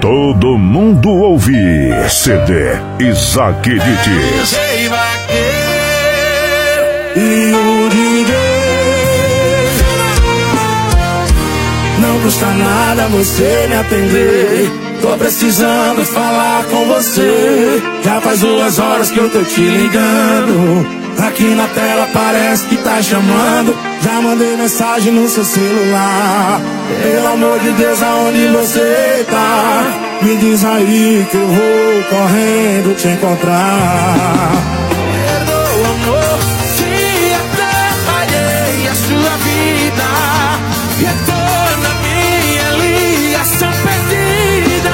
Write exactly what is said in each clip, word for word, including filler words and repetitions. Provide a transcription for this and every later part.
todo mundo ouvir. C D Isaac Dites. E o D J. Não custa nada você me atender. Tô precisando falar com você. Já faz duas horas que eu tô te ligando. Aqui na tela parece que tá chamando. Já mandei mensagem no seu celular. Pelo amor de Deus, aonde você tá? Me diz aí que eu vou correndo te encontrar. Perdoa, amor, se atrapalhei a sua vida. Retorna minha ligação perdida.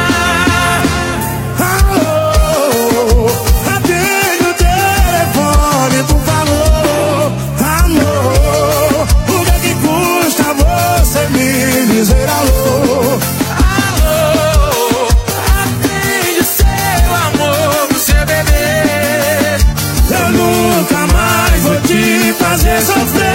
Alô, atende o telefone, por favor. Amor, o que é que custa você me dizer alô? Alô, atende o seu amor pro seu bebê. Eu nunca mais vou te fazer sofrer.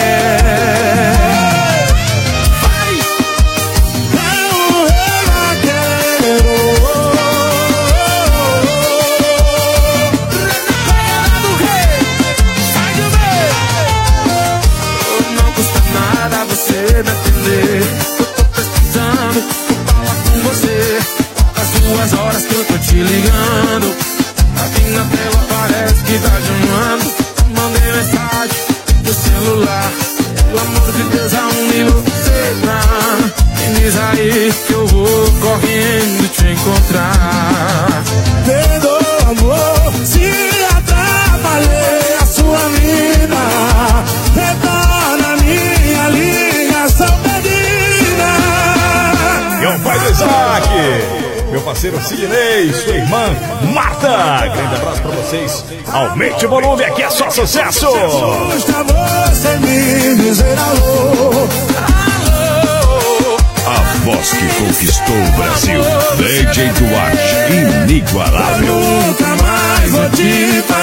Te ligando, aqui na tela parece que tá chamando. Mandei mensagem no celular. Pelo amor de Deus, aonde você tá? Me diz aí que eu vou correndo te encontrar. Perdoa, amor, se atrapalhei a sua vida. Retorna minha ligação perdida. E o pai do Isaac, meu parceiro Sidney, sua irmã Marta. Grande abraço pra vocês. Aumente o volume, aqui é só sucesso. Custa você me dizer alô. Alô. A voz que conquistou o Brasil. D J Duarte, inigualável. Eu nunca mais vou te